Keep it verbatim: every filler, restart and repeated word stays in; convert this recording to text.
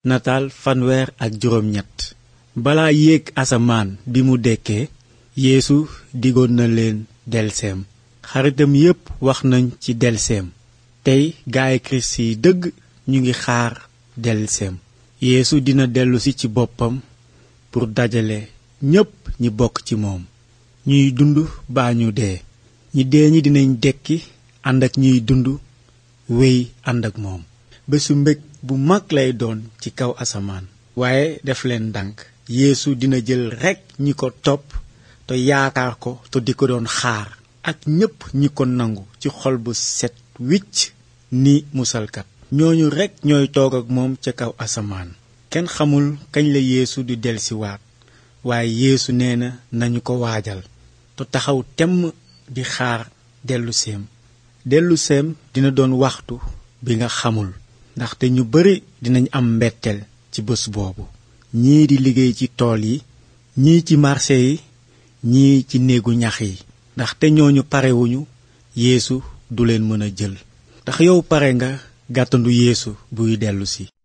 nataal fanweer ak juróom ñett balaa yéeg asamaan bi mu dekkee yeesu digoon na leen delseem xaritam yépp wax nañ ci delseem tey gaay kirist yi dëgg ñu ngi xaar delseem yeesu dina dellusi ci boppam pour dajale ñépp ñi bokk ci moom ñuy dund baa ñu dee ñi dee ñi dinañ dekki ànd ak ñuy dund wéy ànd ak moom bésu mbég bu mag lay doon ci kaw asamaan waaye def leen ndànk yeesu dina jël rekk ñi ko topp te yaakaar ko te di ko doon xaar ak ñépp ñi ko nangu ci xol bu set wicc ni musalkat ñooñu rekk ñooy toog ak moom ca kaw asamaan kenn xamul kañ la yeesu di delsiwaat waaye yeesu nee na nañu ko waajal te taxaw temm di xaar delluseem delluseem dina doon waxtu bi nga xamul ndaxte ñu bari dinañ am mbetteel ci bés boobu ñii di liggéey ci tool yi ñii ci marché yi ñii ci néegu ñax yi ndaxte ñooñu parewuñu yeesu du leen mën a jël ndax yow pare nga gàttandu yeesu buy dellusi